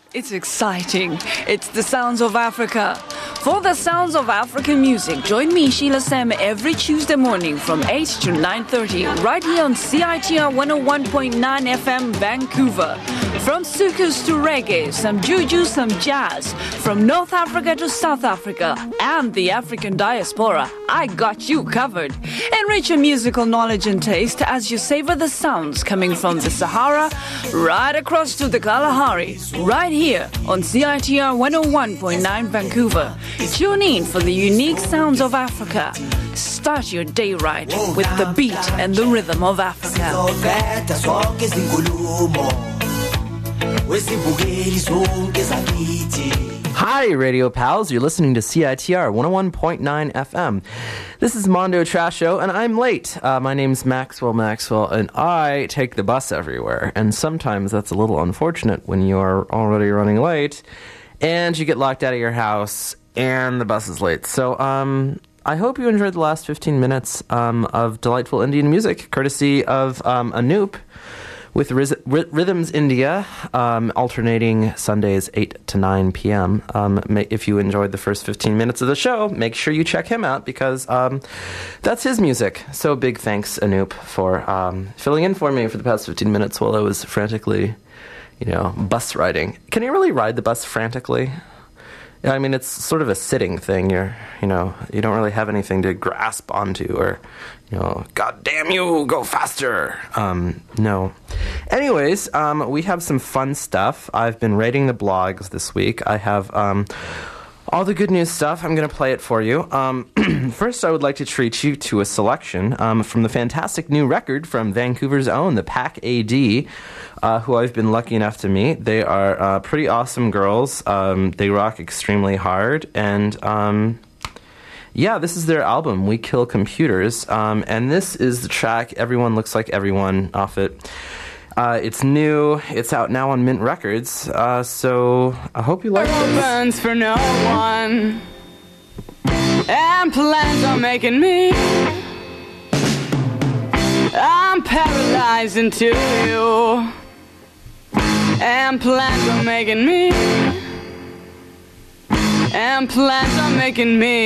It's exciting. It's the sounds of Africa. For the sounds of African music, join me, Sheila Sam, every Tuesday morning from 8 to 9:30, right here on CITR 101.9 FM, Vancouver. From soukous to reggae, some juju, some jazz. From North Africa to South Africa and the African diaspora, I got you covered. Enrich your musical knowledge and taste as you savor the sounds coming from the Sahara right across to the Kalahari, right here on CITR 101.9 Vancouver. Tune in for the unique sounds of Africa. Start your day right with the beat and the rhythm of Africa. Hi, Radio Pals. You're listening to CITR 101.9 FM. This is Mondo Trash Show, and I'm late. My name's Maxwell, and I take the bus everywhere. And sometimes that's a little unfortunate when you're already running late, and you get locked out of your house, and the bus is late. So, I hope you enjoyed the last 15 minutes of delightful Indian music, courtesy of Anoop, with Rhythms India, alternating Sundays 8 to 9 p.m. If you enjoyed the first 15 minutes of the show, make sure you check him out, because that's his music. So big thanks, Anoop, for filling in for me for the past 15 minutes while I was frantically, bus riding. Can you really ride the bus frantically? I mean, it's sort of a sitting thing. You don't really have anything to grasp onto, or, God damn you, go faster. No. Anyways, we have some fun stuff. I've been rating the blogs this week. I have all the good news stuff. I'm going to play it for you. First, I would like to treat you to a selection from the fantastic new record from Vancouver's own, the Pack AD, who I've been lucky enough to meet. They are pretty awesome girls. They rock extremely hard. And, this is their album, We Kill Computers. And this is the track, Everyone Looks Like Everyone, off it. It's new. It's out now on Mint Records. So I hope you like this. Burns for no one, and plans on making me. I'm paralyzed into you, and plans on making me. And plans on making me.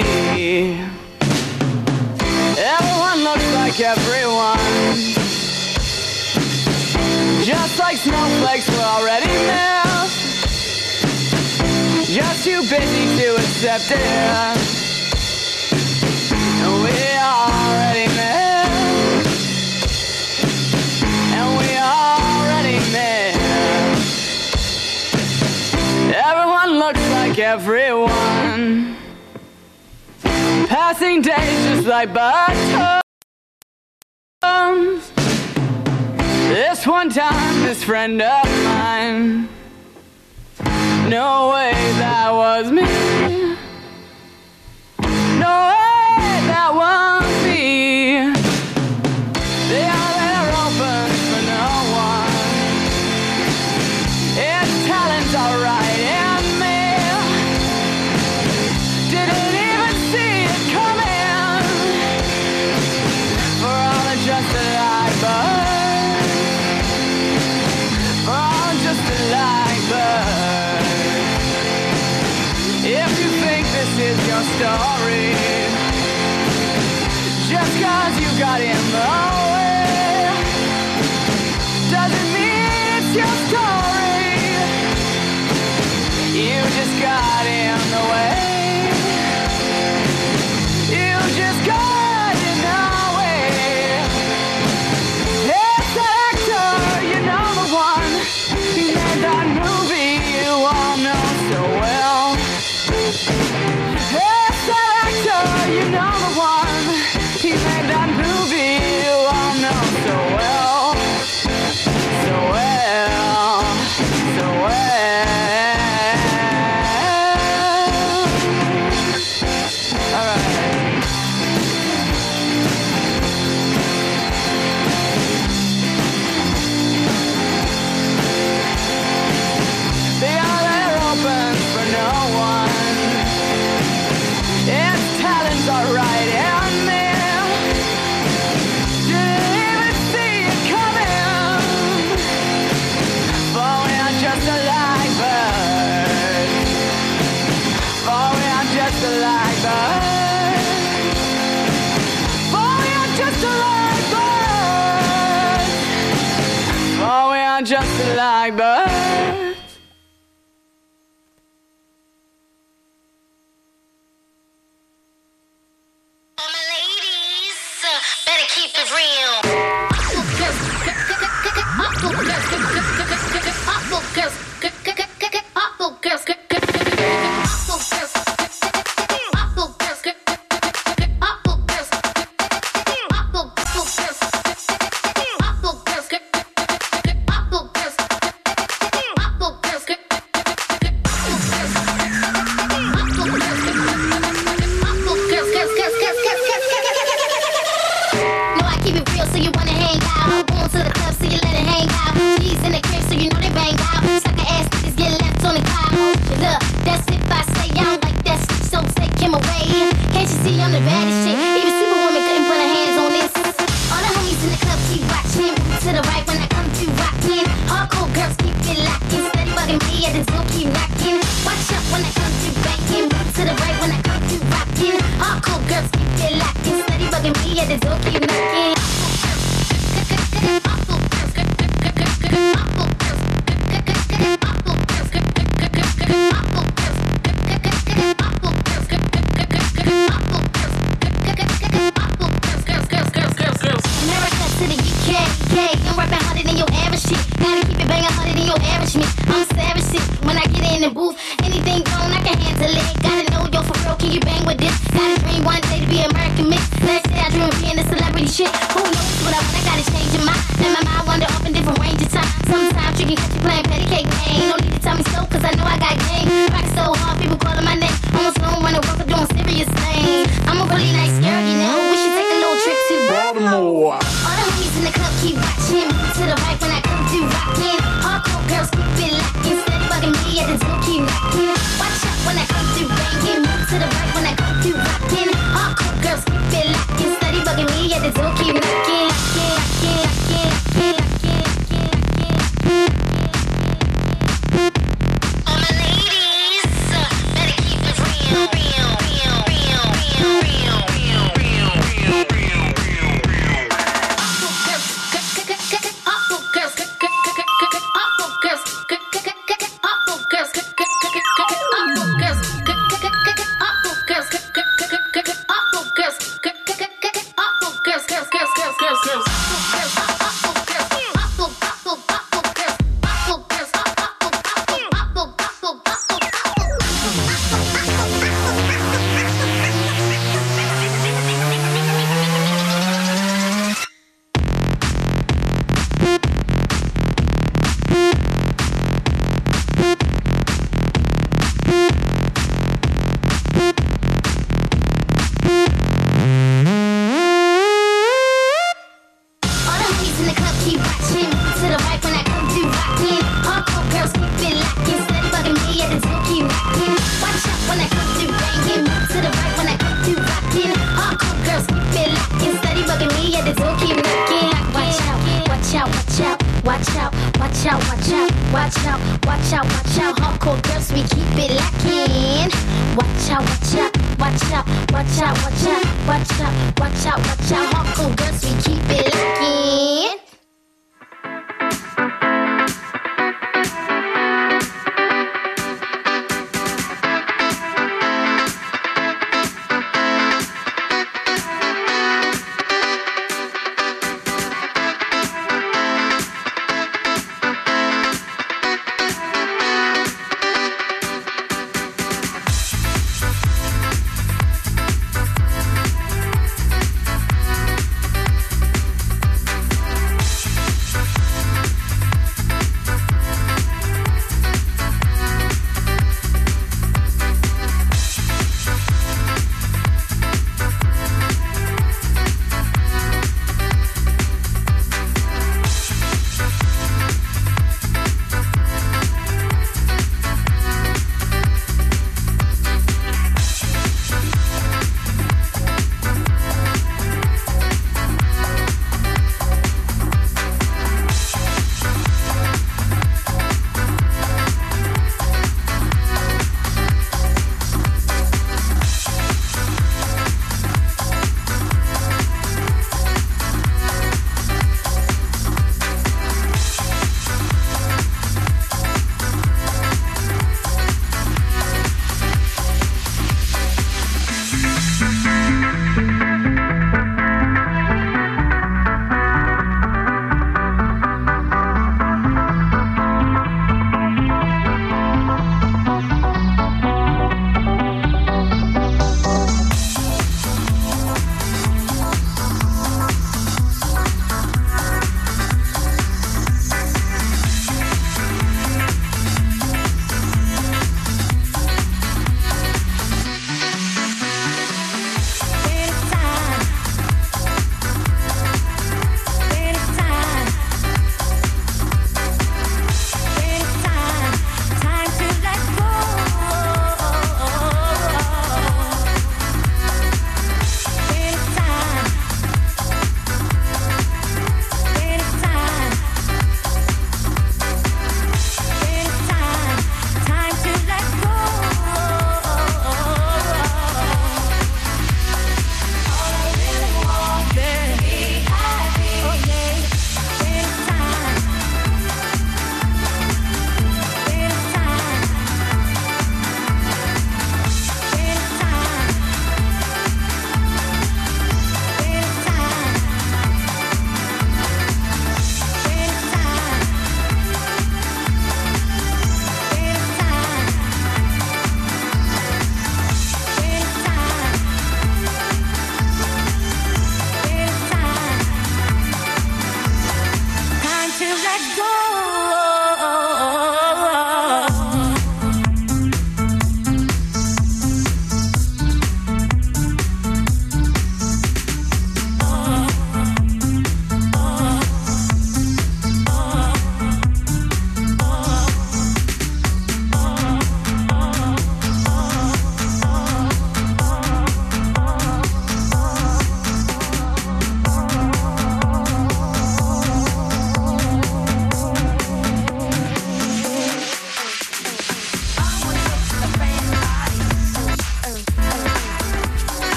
Everyone looks like everyone, just like snowflakes were already missed, just too busy to accept it. And we already missed, and we already missed. Everyone looks like everyone, passing days just like buttons. This one time, this friend of mine, no way that was me. No way that was me. They are there open for no one. It's talent alright in me. Didn't even see it coming. For all the just that I burned. If you think this is your story, just cause you got in the way, doesn't mean it's your story. You just got in the way. You just got in the way. It's that actor, you know the one. He made that movie you all know so well. It's that actor, you know the one. He made that movie you just like birds. All my ladies, better keep it real.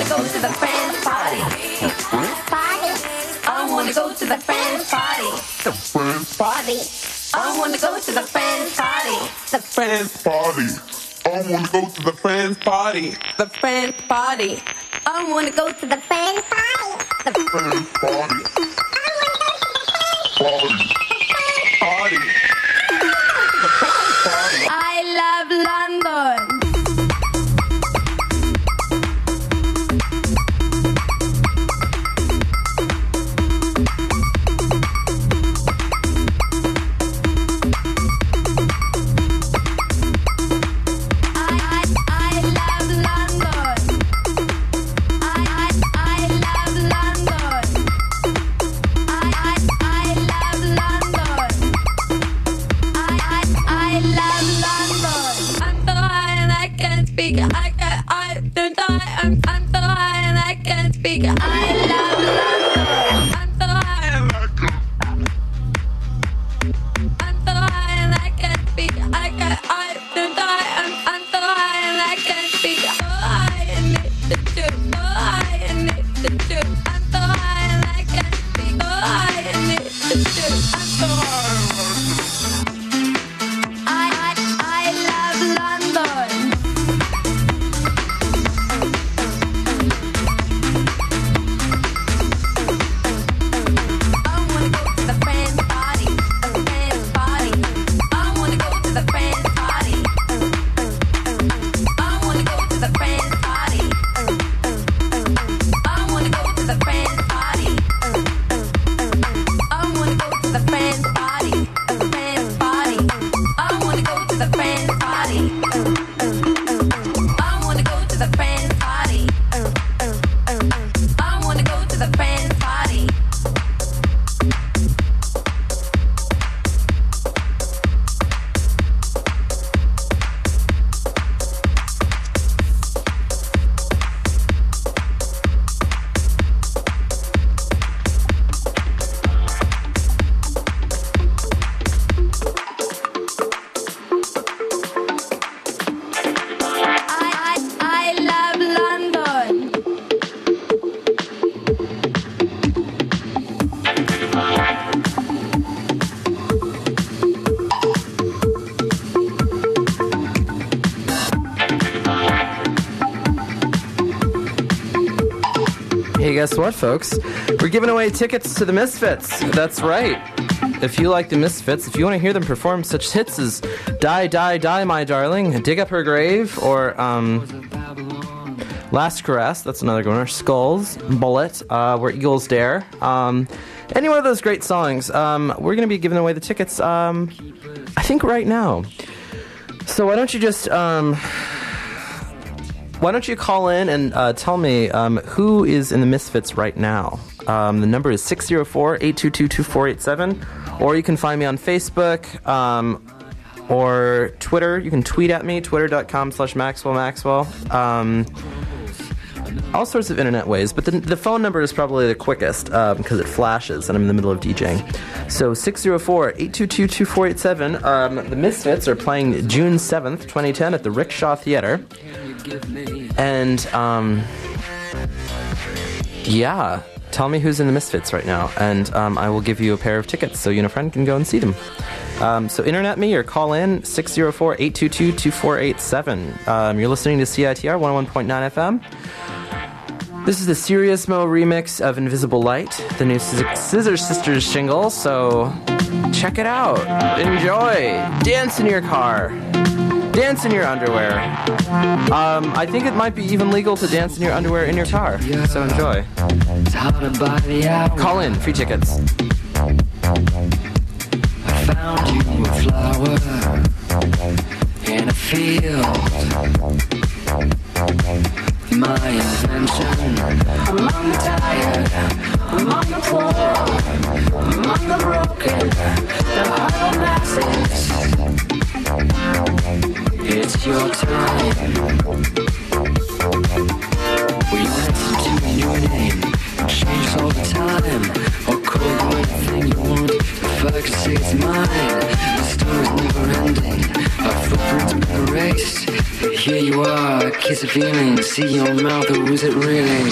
go to the friend's party. I wanna go to the friend's party. The friend's party. I wanna go to the friend's party. The friend's party. I wanna go to the friend's party. The friend's party. I wanna go to the friend's party. The friend's party. Party. Party. I love London. Guess what, folks? We're giving away tickets to the Misfits. That's right. If you like the Misfits, if you want to hear them perform such hits as Die, Die, Die, My Darling, Dig Up Her Grave, or Last Caress, that's another good one, or Skulls, Bullet, Where Eagles Dare, any one of those great songs, we're going to be giving away the tickets, I think right now. So why don't you just... why don't you call in and tell me who is in the Misfits right now? The number is 604-822-2487, or you can find me on Facebook or Twitter. You can tweet at me, twitter.com/MaxwellMaxwell. All sorts of internet ways, but the phone number is probably the quickest because it flashes and I'm in the middle of DJing. So 604-822-2487. The Misfits are playing June 7th, 2010 at the Rickshaw Theater. And, yeah, tell me who's in the Misfits right now, and I will give you a pair of tickets so you and a friend can go and see them. So internet me or call in 604-822-2487. You're listening to CITR 101.9 FM. This is the Serious Mo remix of Invisible Light, the new Scissor Sisters shingle, so check it out. Enjoy. Dance in your car. Dance in your underwear. I think it might be even legal to dance in your underwear in your car, so enjoy. Call in, free tickets. I found you a flower in a field. My invention among the tired, among the poor, among the broken, the hollow masses. It's your time. We went into a new name, changed all the time. call you anything you want. If I could say it's mine, the story's never ending. Our footprints been erased. Here you are, a kiss of feeling. See your mouth, or is it really?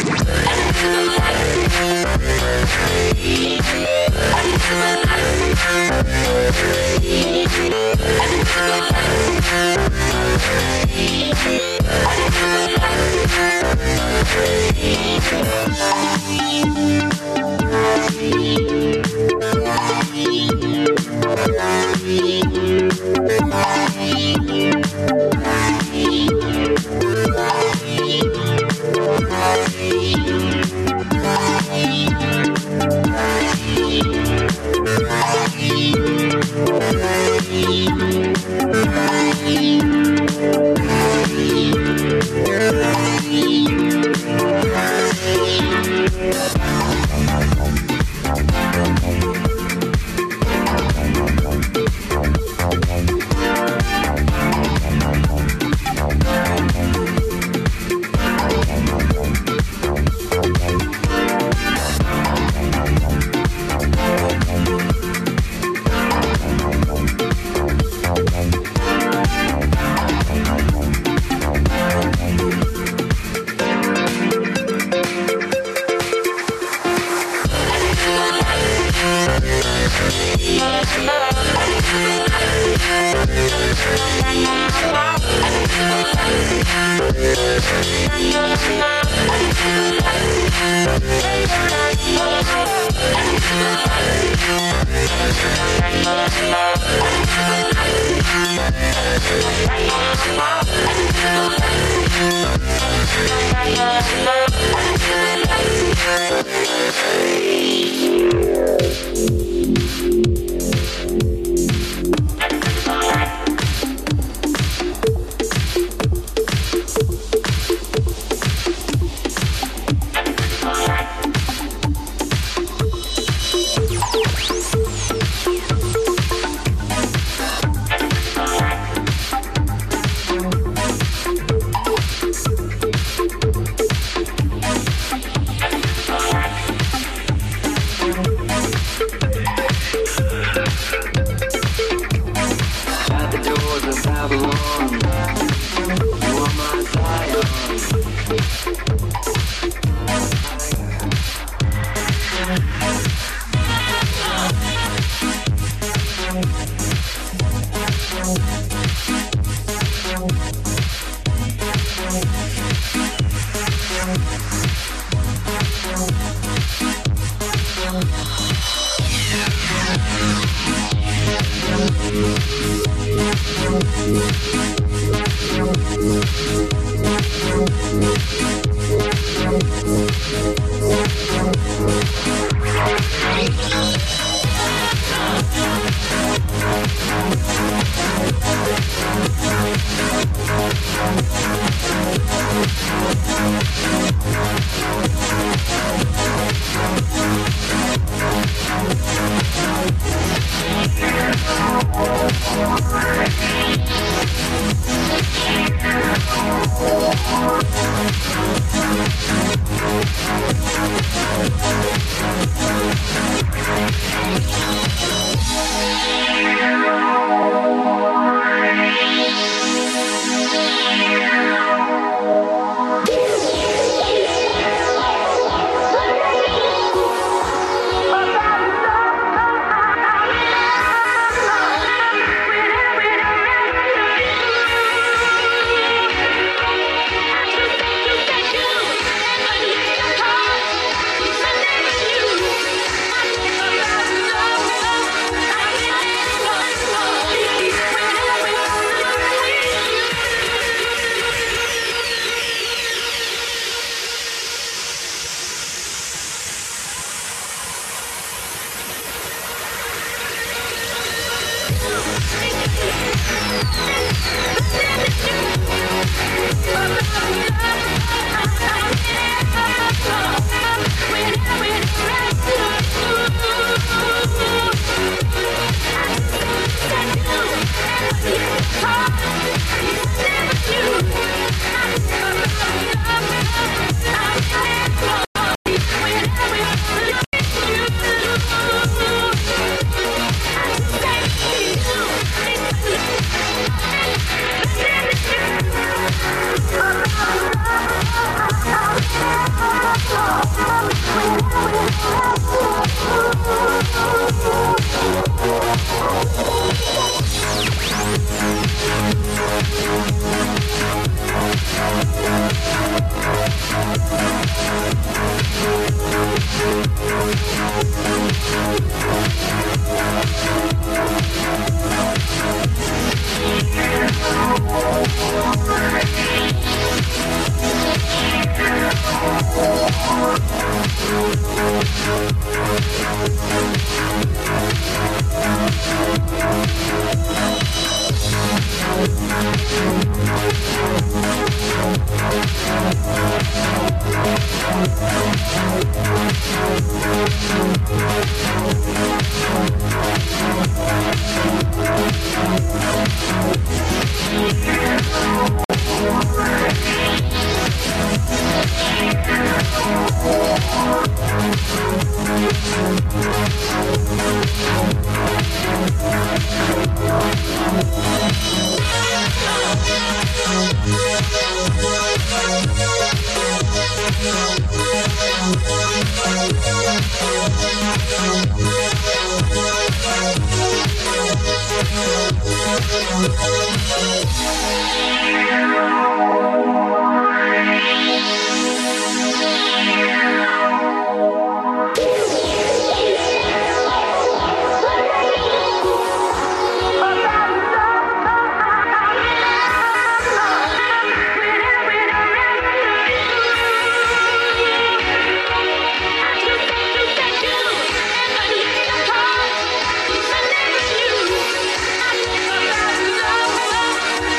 I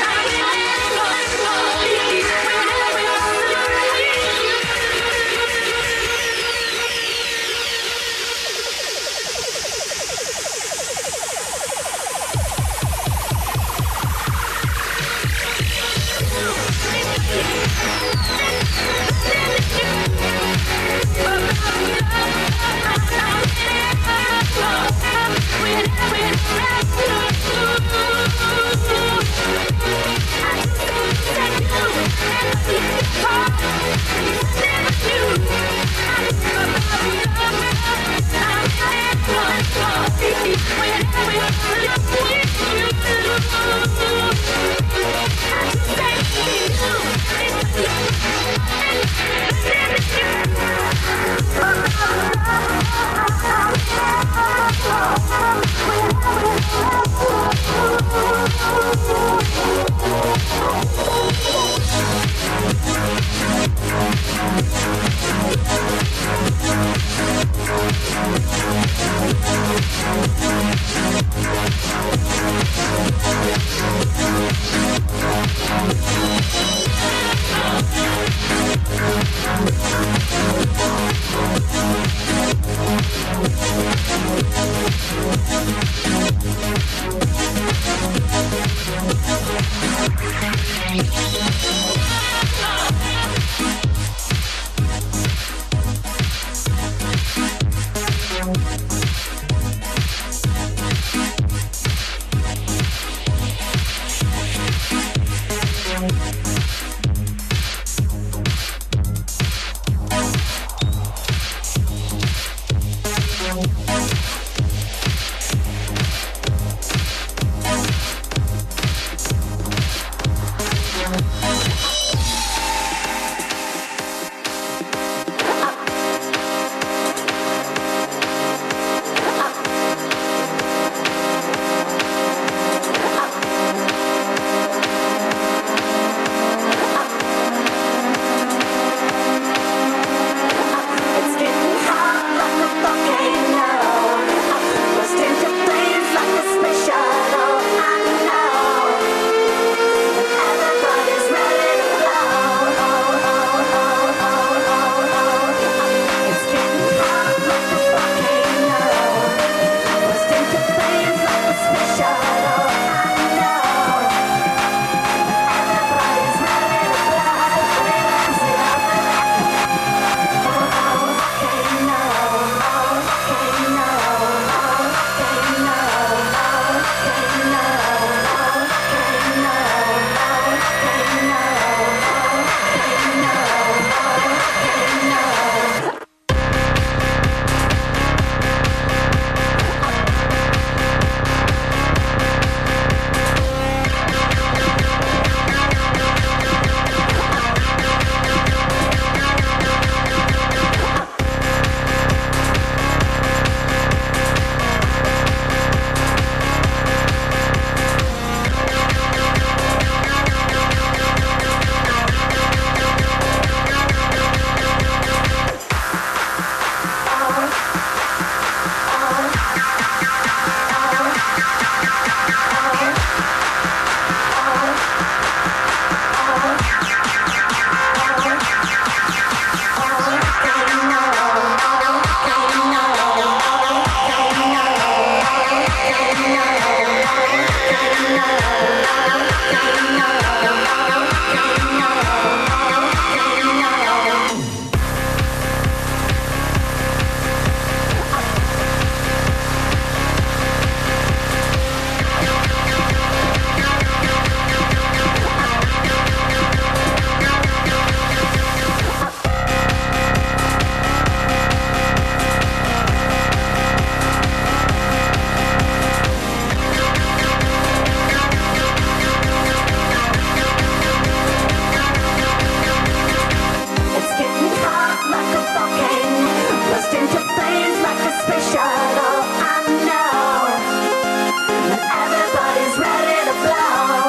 like a volcano, burst into flames like a space shuttle. I know that everybody's ready to blow.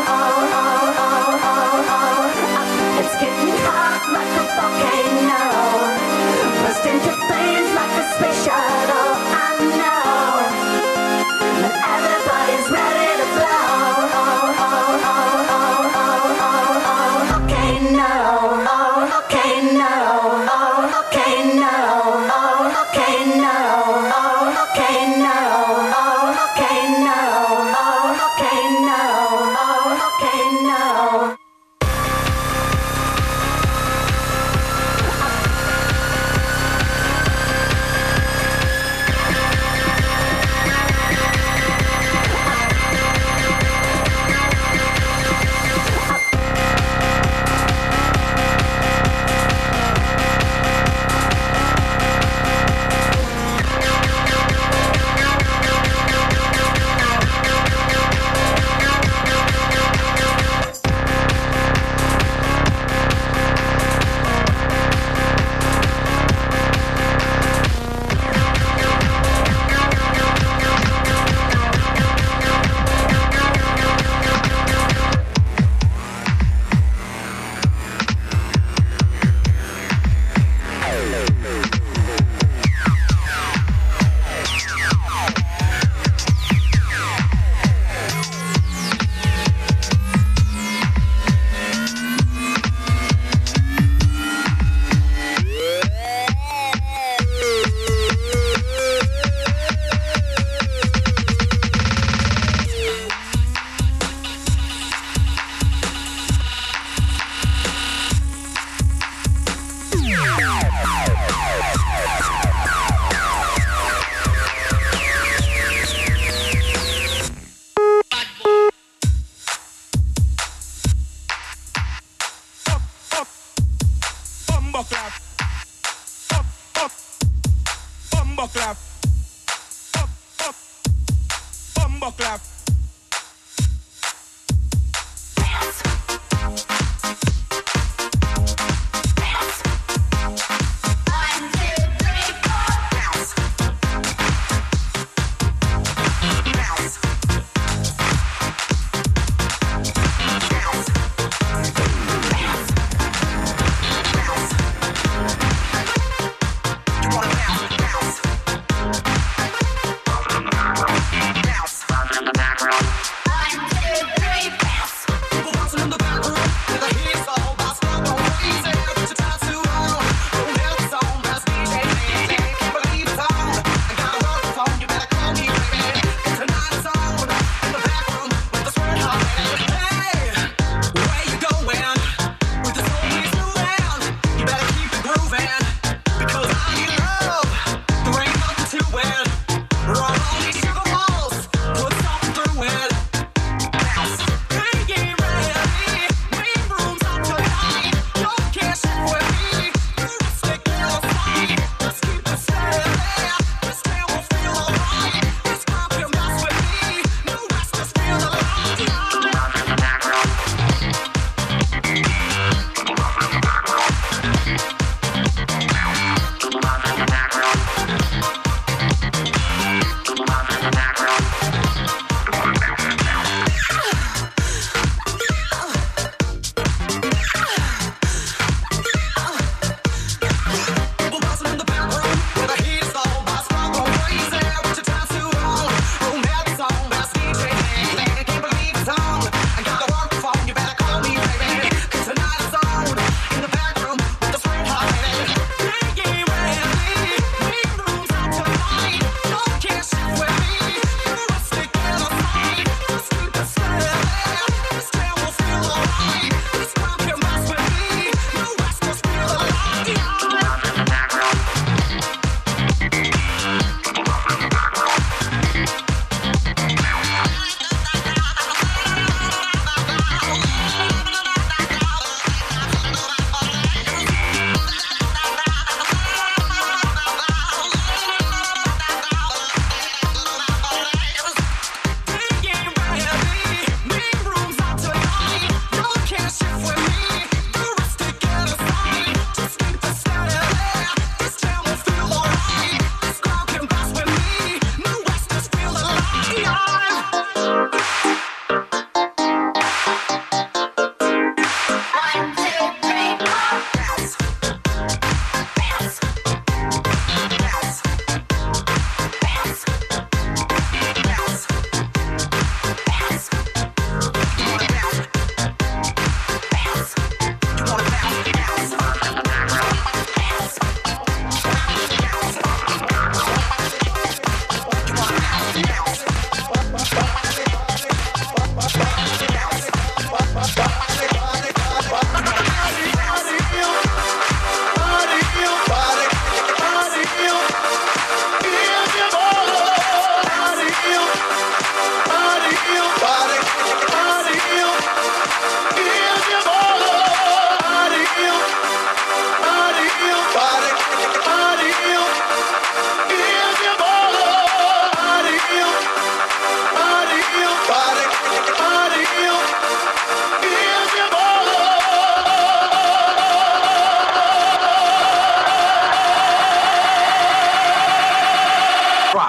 It's getting hot like a volcano, burst into flames like a space shuttle. I know that everybody's ready to blow. Okay, no. Okay, no. Okay, no. Okay, no. Okay, no. Okay, no. Okay, no. Okay, no.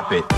Pump it.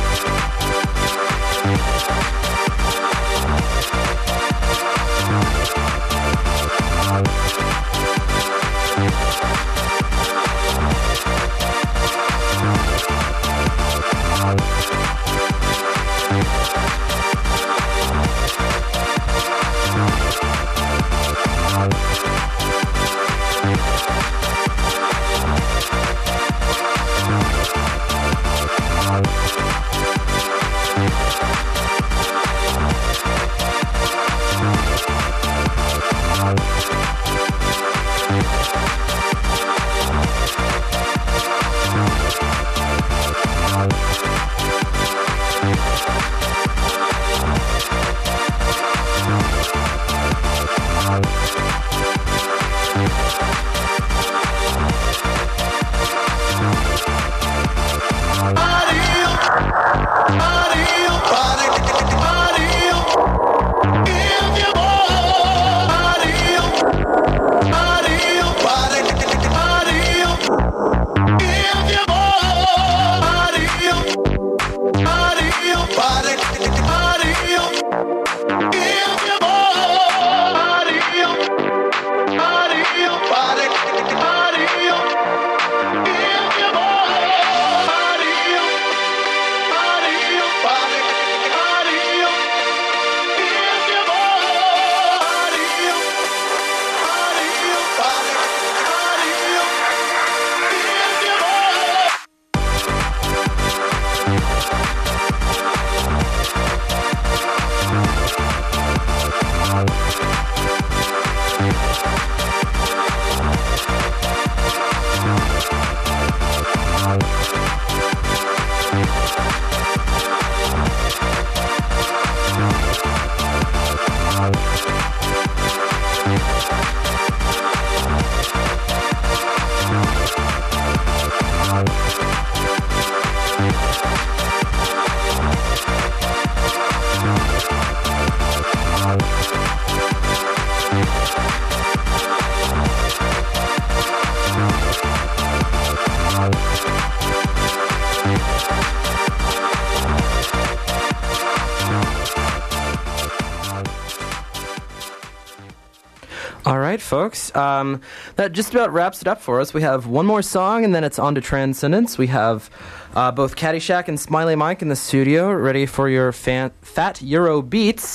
All right, folks. That just about wraps it up for us. We have one more song, and then it's on to Transcendence. We have both Caddyshack and Smiley Mike in the studio, ready for your fat Euro beats.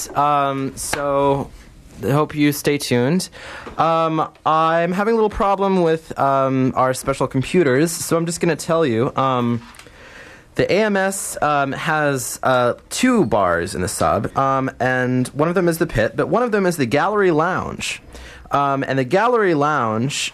So I hope you stay tuned. I'm having a little problem with our special computers, so I'm just going to tell you. The AMS has 2 bars in the sub, and one of them is the pit, but one of them is the Gallery Lounge. And the Gallery Lounge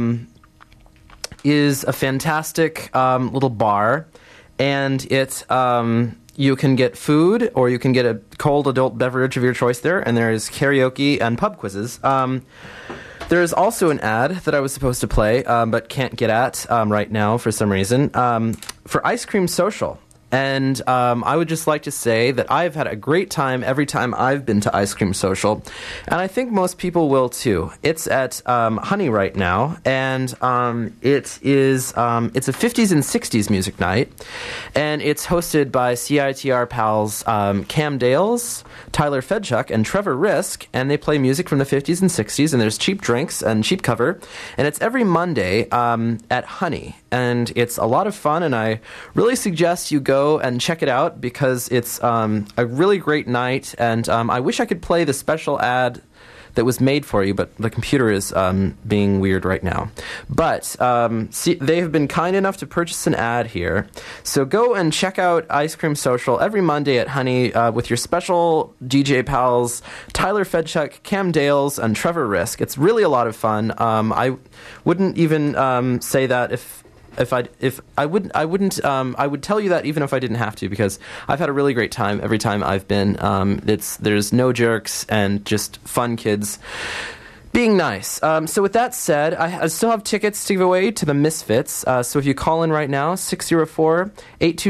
is a fantastic little bar, and it you can get food or you can get a cold adult beverage of your choice there, and there's karaoke and pub quizzes. There is also an ad that I was supposed to play, but can't get at right now for some reason, for Ice Cream Social. And I would just like to say that I've had a great time every time I've been to Ice Cream Social, and I think most people will too. It's at Honey right now, and it's a 50s and 60s music night, and it's hosted by CITR pals Cam Dales, Tyler Fedchuk, and Trevor Risk, and they play music from the 50s and 60s, and there's cheap drinks and cheap cover, and it's every Monday at Honey, and it's a lot of fun, and I really suggest you go and check it out because it's a really great night, and I wish I could play the special ad that was made for you, but the computer is being weird right now. But they have been kind enough to purchase an ad here, so go and check out Ice Cream Social every Monday at Honey with your special DJ pals Tyler Fedchuk, Cam Dales, and Trevor Risk. It's really a lot of fun. I wouldn't even say that I would tell you that even if I didn't have to, because I've had a really great time every time I've been. There's no jerks and just fun kids being nice. So with that said, I still have tickets to give away to the Misfits. So if you call in right now,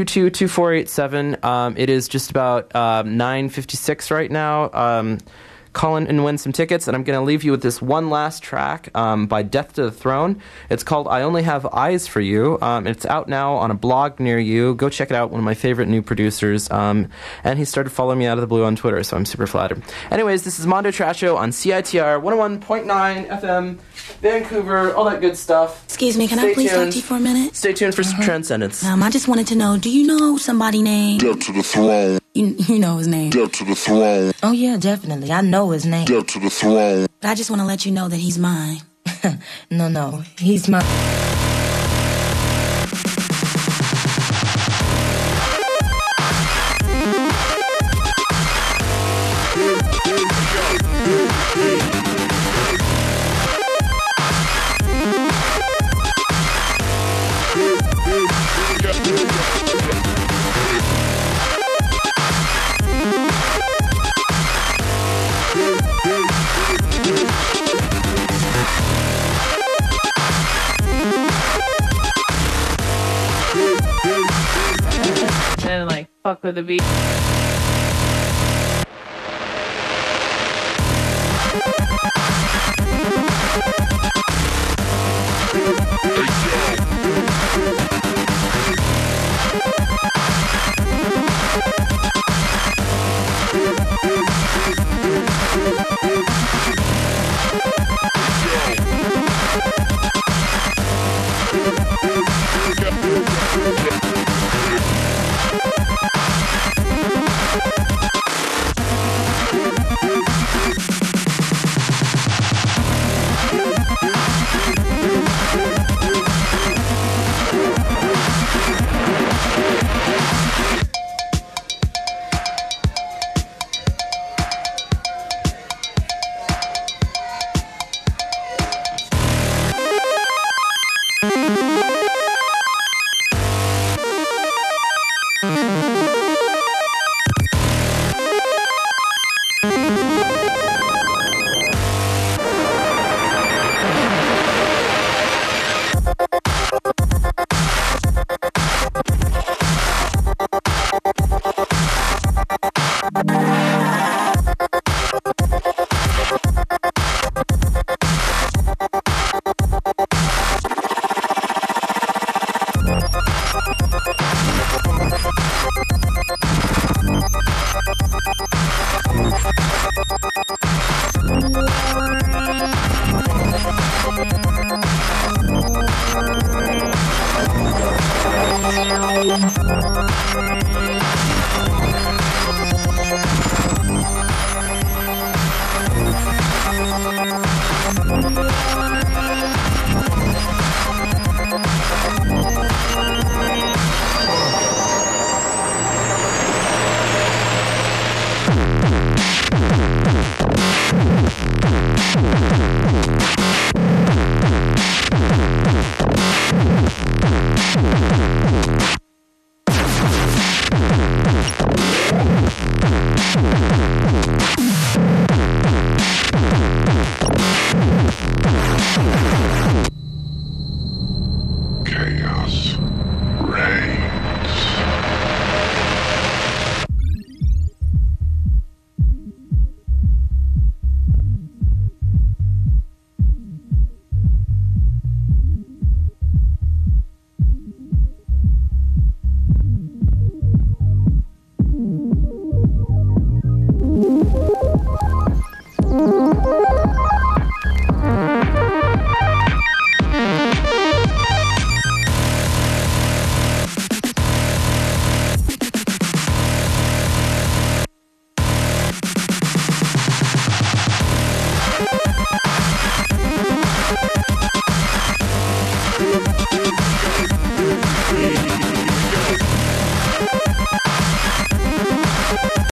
604-822-2487. It is just about 9:56 right now. call in and win some tickets. And I'm going to leave you with this one last track by Death to the Throne. It's called I Only Have Eyes for You. It's out now on a blog near you. Go check it out. One of my favorite new producers. And he started following me out of the blue on Twitter, so I'm super flattered. Anyways, this is Mondo Trash Show on CITR 101.9 FM, Vancouver, all that good stuff. Excuse me, can I please talk to you for a minute? Stay tuned for some Transcendence. I just wanted to know, do you know somebody named... Death to the Throne. You know his name. Death to the Throne. Oh, yeah, definitely. I know his name. Death to the Throne. But I just want to let you know that he's mine. No, he's mine. And like fuck with the beat.